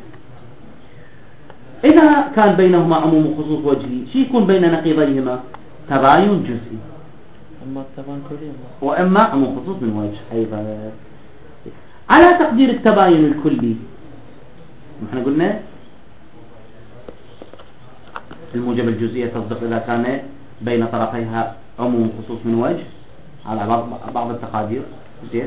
إذا كان بينهما عموم وخصوص وجهي شي يكون بين نقيضيهما؟ تباين جزئي. أما التباين كلي وإما عموم خصوص من وجه. أيضا على تقدير التباين الكلي نحن قلنا الموجب الجزئية تصدق إذا كان بين طرفيها عموم خصوص من وجه على بعض التقادير. زين،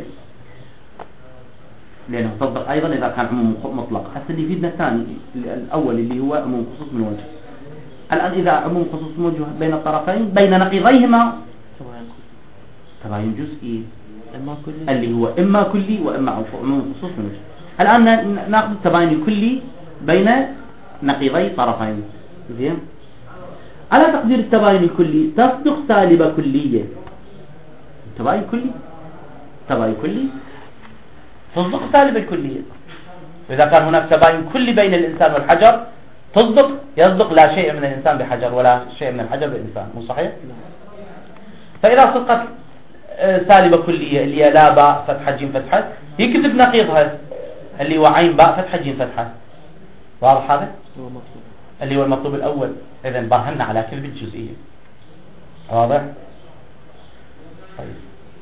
لأنه تصدق أيضا إذا كان عموم مطلق. هسه اللي يفيدنا الثاني الأول اللي هو عموم خصوص من وجه. الآن إذا عموم خصوص من وجه بين الطرفين بين نقيضيهما تباين جزئي اللي هو إما كلي وإما عموم خصوص من وجه. الآن نأخذ التباين الكلي بين نقيضي طرفين. زين، على تقدير التباين الكلي تصدق سالبة كلية. تباين كلي تباين كلي تصدق سالبة كلية. إذا كان هناك تباين كلي بين الإنسان والحجر تصدق يصدق لا شيء من الإنسان بحجر ولا شيء من الحجر بإنسان. مو صحيح؟ فإذا صدقت سالبة كلية اللي هي لا باء فتحة جيم فتحة يكذب نقيضها اللي هو عين باء فتحة جيم فتحة. واضح هذا؟ اللي هو المطلوب الأول. إذن برهنا على كذب الجزئية. واضح؟ طيب،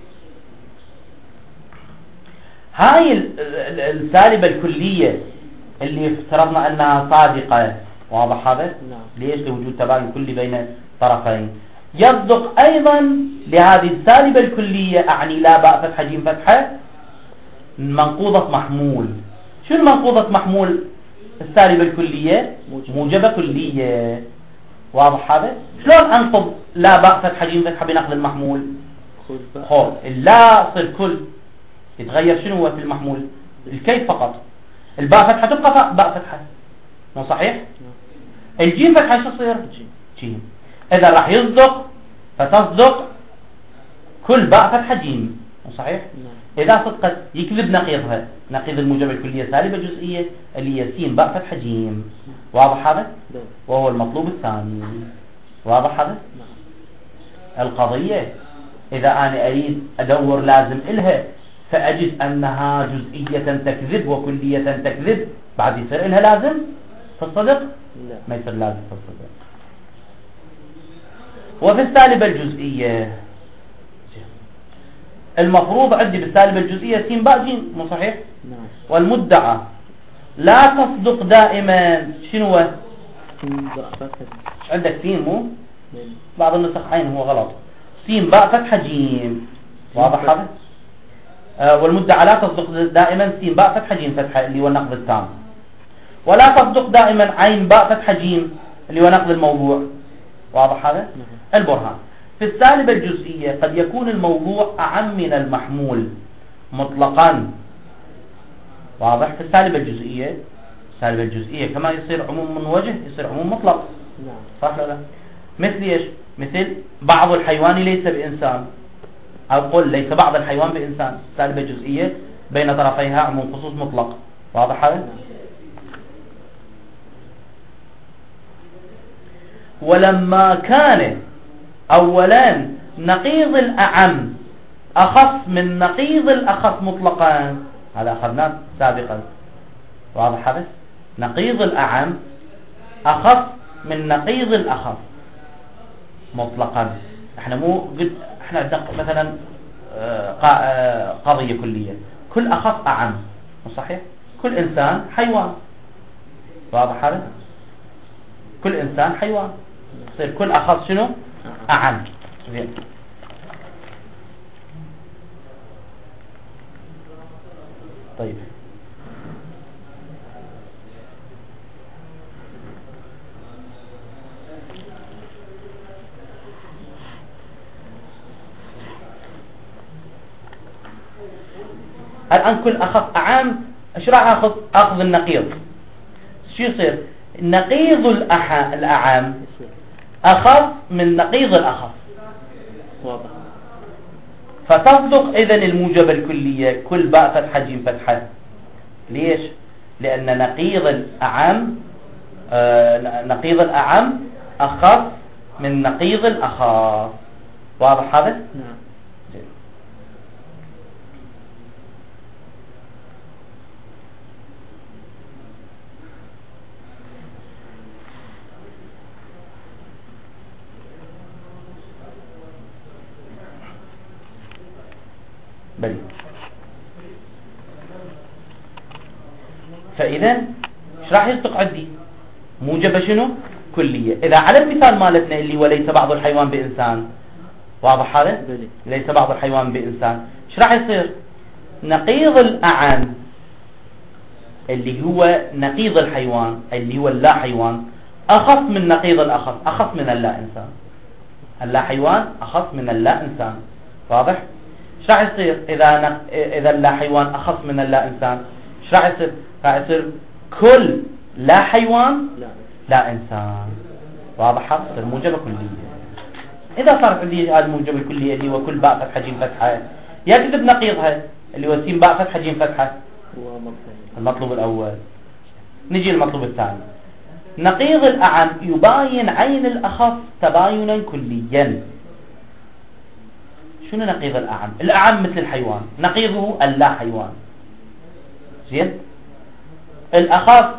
هاي السالبة الكلية اللي افترضنا أنها صادقة. واضح هذا؟ نعم. ليش؟ لوجود تباين كلي بين طرفين. يصدق أيضا لهذه السالبة الكلية أعني لا باء فتحة جيم فتحة منقوضة محمول. شو المنقوضة محمول السالبة الكلية؟ موجبة كلية. واضح هذا؟ شلون أنقض لا باء فتحة جيم فتحة بنقل المحمول؟ خور اللا صير كل يتغير شنو هو في المحمول؟ الكيف فقط. الباء فتحة تبقى باء فتحة. مو صحيح؟ الجيم فتحة شو تصير؟ جيم. إذا راح يصدق فتصدق كل باء فتحة جيم. مو صحيح؟ إذا صدقت يكذب نقيضها. نقيض الموجبة الكلية سالبة جزئية اللي هي سين باء فتحة جيم. واضح هذا؟ وهو المطلوب الثاني. واضح هذا؟ القضية إذا أنا أريد أدور لازم إلها فأجد أنها جزئية تكذب وكلية تكذب بعد يصير إلها لازم في الصدق؟ لا، ما يصير لازم في الصدق. وفي السالبة الجزئية المفروض عندي بالسالبة الجزئية سين باء جيم. مو صحيح؟ نعم. والمدعى لا تصدق دائما شنو هو؟ عندك سين مو؟ بعض النسخ عين هو غلط. سين باء فتحة جيم. واضح هذا؟ آه والمدعى لا تصدق دائما سين باء فتحة جيم فتحة اللي هو النقض التام. ولا تصدق دائما عين باء فتحة جيم اللي هو نقض الموضوع. واضح هذا؟ البرهان: في السالبة الجزئية قد يكون الموضوع أعم من المحمول مطلقا. واضح؟ في السالبة الجزئية السالبة الجزئية كما يصير عموم من وجه يصير عموم مطلق. صح ولا لا؟ مثل ايش؟ مثل بعض الحيوان ليس بإنسان، أو قل ليس بعض الحيوان بإنسان. سالبة جزئية بين طرفيها عموم خصوص مطلق. واضح هذا؟ ولما كان أولا نقيض الأعم أخف من نقيض الأخف مطلقا، هذا أخذناه سابقا. واضح هذا؟ نقيض الأعم أخف من نقيض الأخف مطلقا. احنا مو قد احنا ندق مثلا قضية كلية كل أخف أعم. صحيح؟ كل إنسان حيوان. واضح هذا؟ كل إنسان حيوان، يصير كل أخص شنو؟ أعم. زين. طيب الآن كل أخف أعام، إيش راح أخذ؟ أخذ النقيض. شو يصير؟ نقيض الأح... الأعام أخف من نقيض الأخف. واضح. فتصدق إذن الموجبة الكلية كل باء فتحة جيم فتحة. ليش؟ لأن نقيض الأعام آه نقيض الأعام أخف من نقيض الأخف. واضح هذا؟ نعم. بلي. فإذا ايش راح يصدق عندي؟ موجبة شنو؟ كلية. إذا على المثال مالتنا اللي هو ليس بعض الحيوان بإنسان، واضح هذا؟ ليس بعض الحيوان بإنسان، ايش راح يصير؟ نقيض الأعم اللي هو نقيض الحيوان اللي هو اللا حيوان أخف من نقيض الأخف، أخف من اللا إنسان. اللا حيوان أخف من اللا إنسان. واضح؟ ايش راح يصير اذا نق... اذا اللا حيوان اخف من اللا انسان؟ ايش راح يصير؟ راح يصير كل لا حيوان لا, لا انسان. واضح؟ تصير موجبه كليه. اذا صارت عندي هذه الموجبه الكليه اللي هو كل باء فتحه جيم فتحه يكذب نقيضها اللي هو سين باء فتحه جيم فتحه، المطلوب الاول. نجي المطلوب الثاني. نقيض الأعم يباين عين الأخف تباينا كليا. شنو نقيض الأعم؟ الأعم مثل الحيوان، نقيضه اللا حيوان. زين؟ الأخف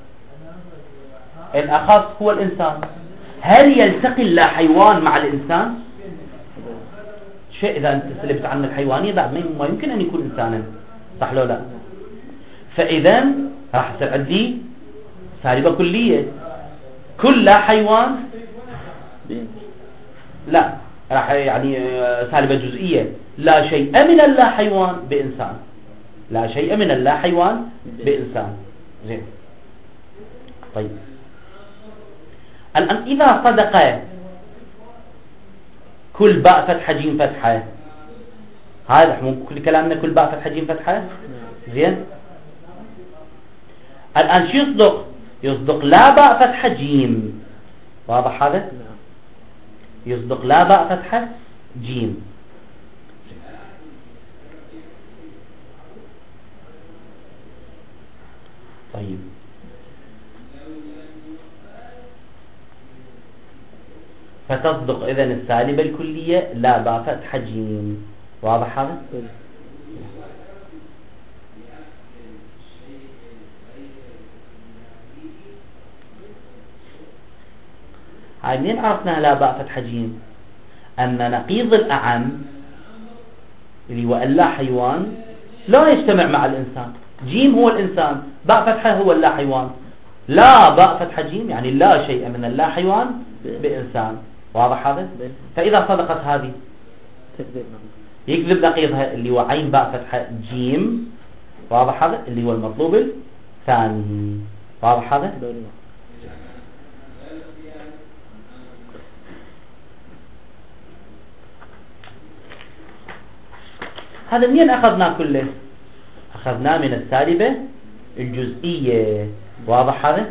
الأخف هو الإنسان. هل يلتقي اللا حيوان مع الإنسان؟ شيء إذا أنت سلبت عنه الحيوانية ما يمكن أن يكون إنسانا، صح لو لا؟ فإذا راح يصير عندي سالبة كلية. كل لا حيوان لا راح يعني سالبة جزئية. لا شيء من اللا حيوان بإنسان. لا شيء من اللا حيوان بإنسان. زين. طيب الآن إذا صدق كل باء فتحة جيم فتحة، هذا مو كل كلامنا كل باء فتحة جيم فتحة. زين. الآن شو يصدق؟ يصدق لا باء فتحة جيم. واضح هذا؟ يصدق لا باء فتحة جيم. طيب فتصدق إذن السالبة الكلية لا باء فتحة جيم. واضح هذا؟ هاي منين عرفنا لا باء فتحة جيم؟ أن نقيض الأعم اللي هو اللا حيوان لا يجتمع مع الإنسان. جيم هو الإنسان، باء فتحة هو اللا حيوان. لا باء فتحة جيم يعني لا شيء من اللا حيوان بإنسان. واضح هذا؟ فإذا صدقت هذه يكذب نقيضها اللي هو عين باء فتحة جيم. واضح هذا؟ اللي هو المطلوب الثاني. واضح هذا؟ هذا منين أخذناه كله؟ أخذناه من السالبة الجزئية. واضح هذا؟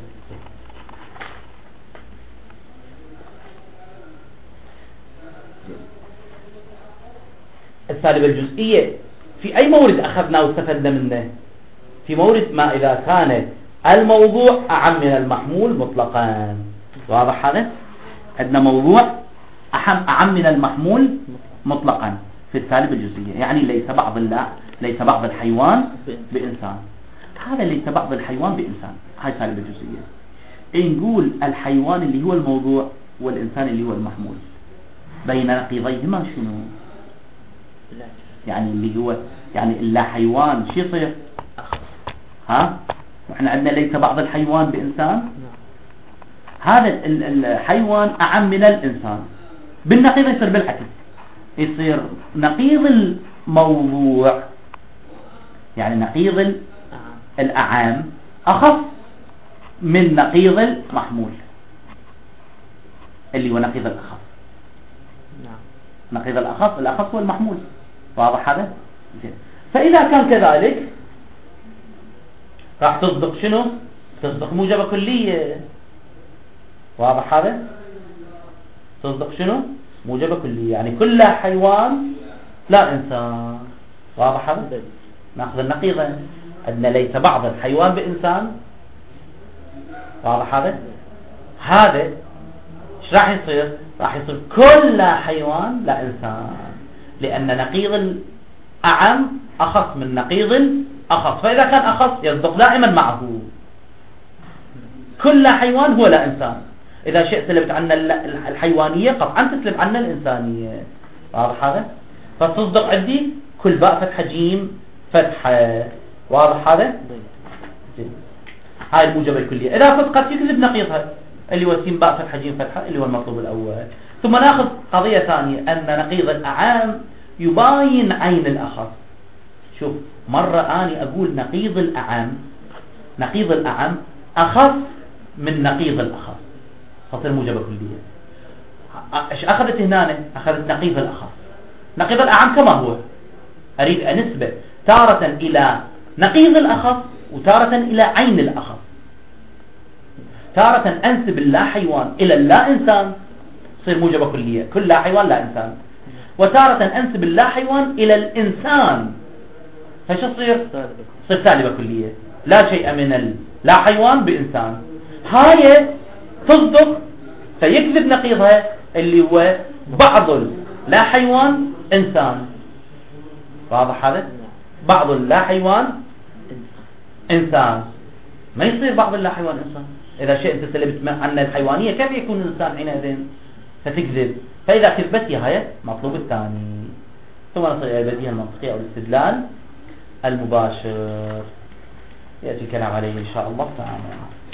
السالبة الجزئية في أي مورد أخذناه واستفدنا منه؟ في مورد ما إذا كان الموضوع أعم من المحمول مطلقا. واضح هذا؟ عندنا موضوع أعم من المحمول مطلقا في السالبة الجزئية، يعني ليس بعض الله ليس بعض الحيوان بإنسان. هذا ليس بعض الحيوان بإنسان، هاي سالبة جزئية. نقول الحيوان اللي هو الموضوع والإنسان اللي هو المحمول بين نقيضيهما شنو؟ يعني اللي هو يعني اللا حيوان شو يصير؟ ها؟ وإحنا عندنا ليس بعض الحيوان بإنسان. هذا الحيوان أعم من الإنسان. بالنقيض يصير بالعكس، يصير نقيض الموضوع يعني نقيض الأعام أخف من نقيض المحمول اللي هو نقيض الأخف. نقيض الأخف الأخف هو المحمول. واضح هذا؟ فإذا كان كذلك راح تصدق شنو؟ تصدق موجبة كلية. واضح هذا؟ تصدق شنو؟ موجبة كلية، يعني كل حيوان لا إنسان. واضح هذا؟ نأخذ النقيضة أن ليس بعض الحيوان بإنسان. واضح هذا؟ هذا ايش راح يصير؟ راح يصير كل حيوان لا إنسان، لأن نقيض الأعم أخص من نقيض الأخص، فإذا كان أخص يصدق دائما معه. كل حيوان هو لا إنسان. إذا شئت سلبت عنا الحيوانية قطعا تسلب عنا الإنسانية. واضح هذا؟ فتصدق عندي كل باء فتحة جيم فتحة. واضح هذا؟ هاي الموجبة الكلية. إذا صدقت يكذب نقيضها اللي هو سين باء فتحة جيم فتحة اللي هو المطلوب الأول. ثم ناخذ قضية ثانية أن نقيض الأعام يباين عين الأخص. شوف، مرة أني أقول نقيض الأعام نقيض الأعام أخص من نقيض الأخص، فصير موجبة كلية. ايش أخذت هنا؟ أخذت نقيض الأخص. نقيض الأعام كما هو، أريد أن نسبة تارة إلى نقيض الأخص وتارة إلى عين الأخص. تارة أنسب اللا حيوان إلى اللا إنسان تصير موجبة كلية، كل لا حيوان لا إنسان. وتارة أنسب اللا حيوان إلى الإنسان، فش تصير؟ تصير سالبة كلية، لا شيء من اللا حيوان بإنسان. هاي تصدق فيكذب نقيضها اللي هو بعض لا حيوان إنسان. واضح هذا؟ بعض لا حيوان إنسان، ما يصير بعض لا حيوان إنسان. إذا شئت سلبت عن الحيوانية كيف يكون الإنسان حينئذ؟ فتكذب. فإذا كذبت هي مطلوب الثاني. ثم نصل إلى البديهة المنطقية أو الاستدلال المباشر، يأتي الكلام عليه إن شاء الله تعالى.